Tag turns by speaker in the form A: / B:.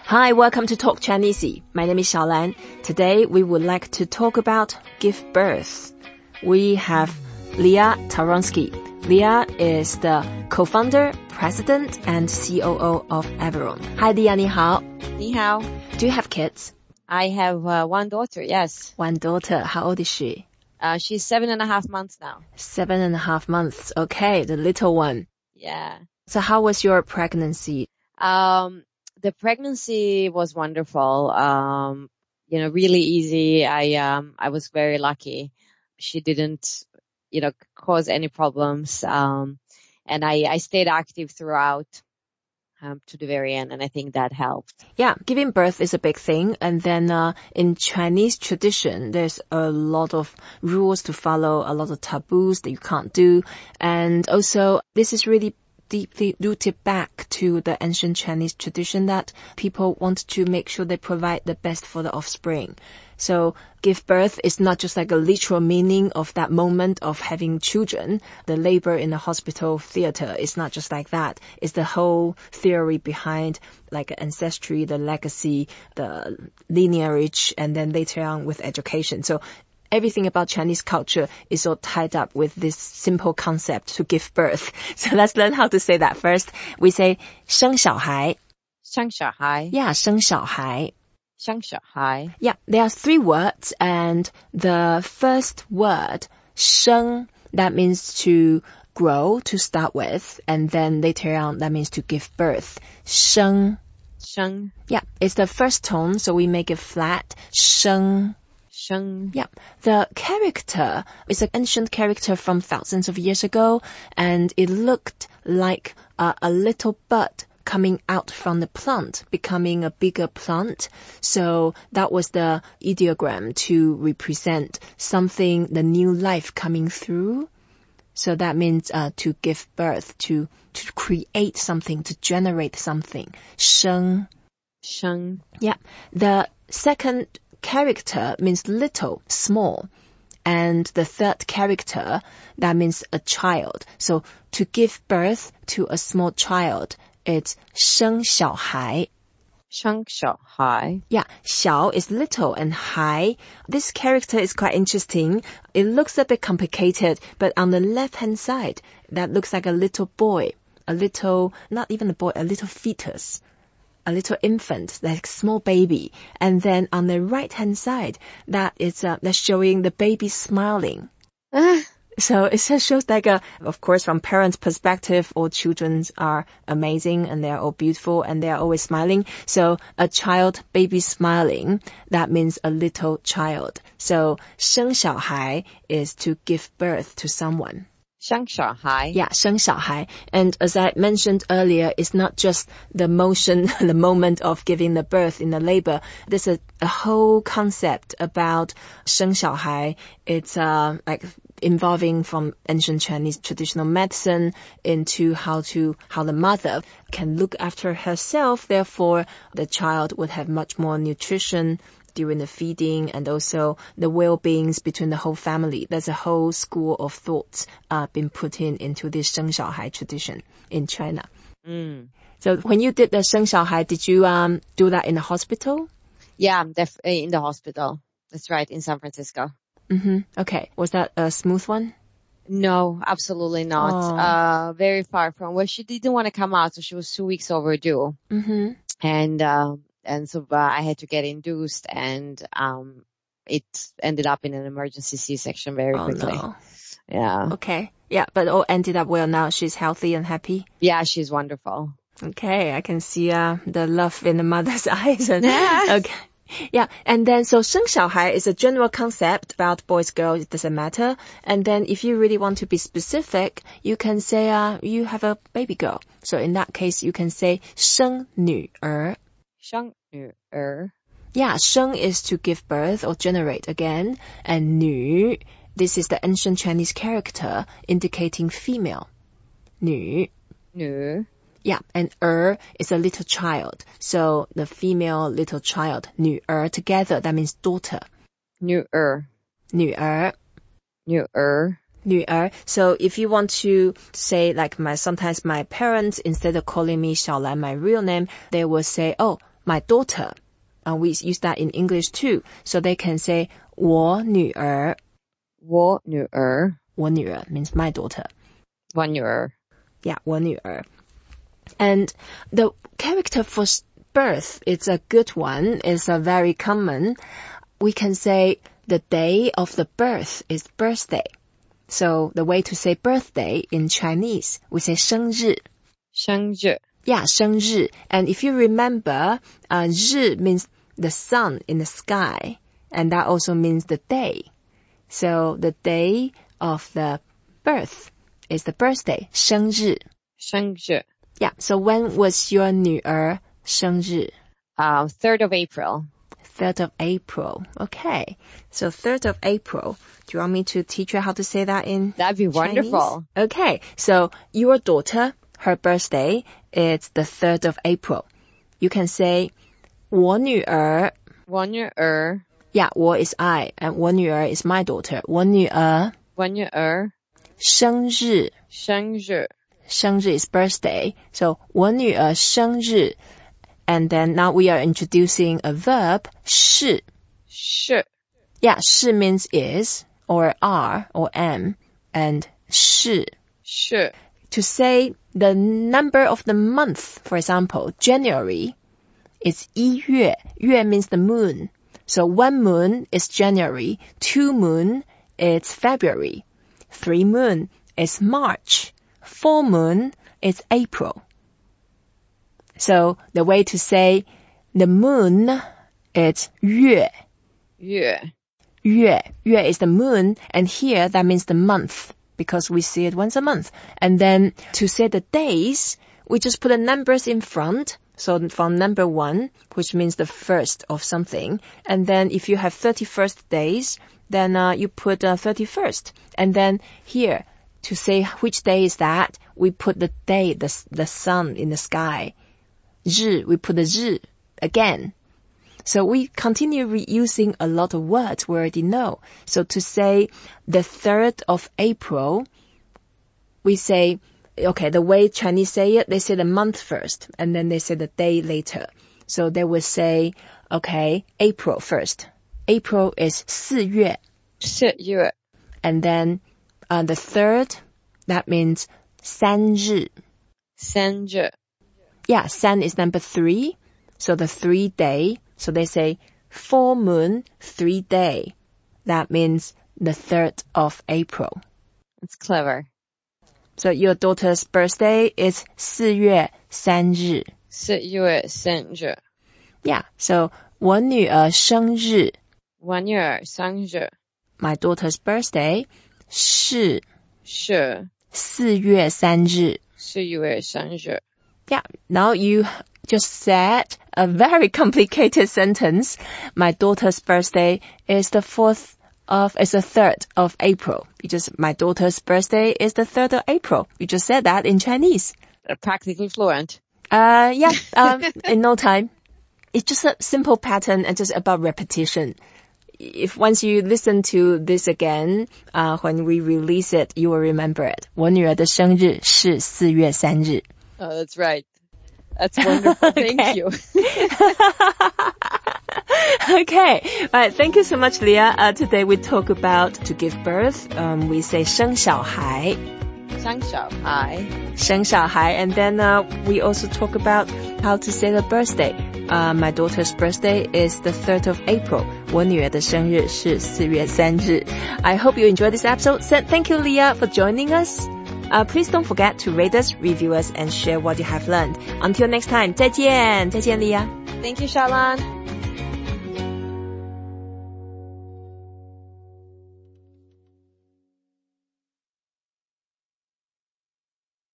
A: Hi, welcome to Talk Chinese. My name is Xiaolan. Today we would like to talk about give birth. We have Leah Taronsky. Leah is the co-founder, president, and COO of Averon. Hi, Leah, 你好.
B: 你好.
A: Do you have kids?
B: I have one daughter, yes.
A: One daughter. How old is she?
B: She's 7.5 months now.
A: 7.5 months. Okay, the little one.
B: Yeah.
A: So how was your pregnancy?
B: The pregnancy was wonderful. Really easy. I was very lucky. She didn't, cause any problems. And I stayed active throughout, to the very end, and I think that helped.
A: Yeah, giving birth is a big thing. And then, in Chinese tradition, there's a lot of rules to follow, a lot of taboos that you can't do. And also, this is really deeply rooted back to the ancient Chinese tradition that people want to make sure they provide the best for the offspring. So give birth is not just like a literal meaning of that moment of having children. The labor in the hospital theater is not just like that. It's the whole theory behind like ancestry, the legacy, the lineage, and then later on with education. So everything about Chinese culture is all tied up with this simple concept to give birth. So let's learn how to say that first. We say 生小孩.
B: 生小孩.
A: Yeah, 生小孩.
B: 生小孩.
A: Yeah, there are 3 words, and the first word, 生, that means to grow, to start with, and then later on that means to give birth. 生.
B: 生.
A: Yeah, it's the first tone, so we make it flat. 生.
B: Sheng.
A: Yeah, the character is an ancient character from thousands of years ago, and it looked like a little bud coming out from the plant, becoming a bigger plant. So that was the ideogram to represent something, the new life coming through. So that means to give birth, to create something, to generate something. Sheng.
B: Sheng.
A: Yeah, the second character means little, small. And the third character, that means a child. So to give birth to a small child, it's 生小孩.
B: 生小孩.
A: Yeah, 小 is little and 孩. This character is quite interesting. It looks a bit complicated, but on the left-hand side, that looks like a little boy. A little, not even a boy, a little fetus. A little infant, like small baby. And then on the right-hand side, that is that's showing the baby smiling. So it just shows like of course, from parents' perspective, all children are amazing and they're all beautiful and they're always smiling. So a child, baby smiling, that means a little child. So 生小孩 is to give birth to someone.
B: 生小孩.
A: Yeah, 生小孩. And as I mentioned earlier, it's not just the motion, the moment of giving the birth in the labor. There's a whole concept about 生小孩. It's like involving from ancient Chinese traditional medicine into how the mother can look after herself. Therefore, the child would have much more nutrition during the feeding, and also the well-beings between the whole family. There's a whole school of thoughts been put into this 生小孩 tradition in China. So when you did the 生小孩, did you do that in the hospital?
B: Yeah, definitely in the hospital. That's right, in San Francisco.
A: Okay. Was that a smooth one?
B: No, absolutely not. Very far from where she didn't want to come out, so she was 2 weeks overdue. And so I had to get induced, and it ended up in an emergency C-section very quickly.
A: No.
B: Yeah.
A: Okay. Yeah, but all ended up well now. She's healthy and happy.
B: Yeah, she's wonderful.
A: Okay, I can see the love in the mother's eyes. Okay. Yeah, and then so 生小孩 is a general concept about boys, girls, it doesn't matter. And then if you really want to be specific, you can say you have a baby girl. So in that case, you can say 生女儿.
B: 生女儿.
A: Yeah, 生 is to give birth or generate again. And 女, this is the ancient Chinese character indicating female. 女.
B: 女.
A: Yeah, and 儿 is a little child. So the female little child, 女儿 together, that means daughter.
B: 女儿.
A: 女儿.
B: 女儿.
A: 女儿. So if you want to say like sometimes my parents, instead of calling me Xiaolan, my real name, they will say, oh, my daughter. We use that in English too. So they can say 我女儿.
B: 我女儿.
A: 我女儿 means my daughter.
B: 我女儿.
A: Yeah, 我女儿. And the character for birth is a good one. It's a very common. We can say the day of the birth is birthday. So the way to say birthday in Chinese, we say 生日.
B: 生日.
A: Yeah, 生日. And if you remember, 日 means the sun in the sky. And that also means the day. So the day of the birth is the birthday, 生日.
B: 生日.
A: Yeah, so when was your 女儿生日?
B: 3rd of April.
A: 3rd of April. Okay. So 3rd of April. Do you want me to teach you how to say that in
B: That'd be
A: Chinese?
B: wonderful.
A: Okay. So your daughter, her birthday is the 3rd of April. You can say 我女儿.
B: 我女儿.
A: Yeah, 我 is I and 我女儿 is my daughter. 我女儿.
B: 我女儿.
A: 生日.
B: 生日.
A: 生日 is birthday. So 我女儿生日. And then now we are introducing a verb, 是.
B: 是.
A: Yeah, 是 means is, or are, or am, and 是.
B: 是.
A: To say the number of the month, for example, January, is 一月. 月 means the moon. So 1 moon is January, 2 moon is February, 3 moon is March, 4 moon is April. So the way to say the moon is 月.
B: 月.
A: 月. 月 is the moon, and here that means the month, because we see it once a month. And then to say the days, we just put the numbers in front. So from number 1, which means the first of something. And then if you have 31st days, then you put 31st. And then here, to say which day is that, we put the day, the sun in the sky. 日, we put the 日 again. So we continue reusing a lot of words we already know. So to say the 3rd of April, we say, okay, the way Chinese say it, they say the month first, and then they say the day later. So they will say, okay, April first. April is 4月.
B: 4月.
A: And then the 3rd, that means 三日.
B: 三日.
A: Yeah, 3 is number 3. So the 3 day. So they say 4 moon, 3 day. That means the 3rd of April.
B: It's clever.
A: So your daughter's birthday is 4月3日.
B: 4月3日.
A: Yeah, so 我女儿生日.
B: 我女儿生日.
A: My daughter's birthday 是
B: 4
A: 月3日.
B: 4月3日.
A: Yeah, now you just said a very complicated sentence. My daughter's birthday is the 3rd of April. My daughter's birthday is the 3rd of April. You just said that in Chinese.
B: Practically fluent.
A: Yeah, in no time. It's just a simple pattern and just about repetition. If once you listen to this again, when we release it, you will remember it. 我女儿的生日是4月3日.
B: Oh, that's right. That's wonderful. Thank you.
A: Okay. All right. Thank you so much, Leah. Today we talk about to give birth. We say 生小孩.
B: 生小孩.
A: 生小孩. And then we also talk about how to say the birthday. My daughter's birthday is the 3rd of April. 我女儿的生日是4月3日. I hope you enjoyed this episode. So thank you, Leah, for joining us. Please don't forget to rate us, review us, and share what you have learned. Until next time, 再见 Leah.
B: Thank you, Shalan.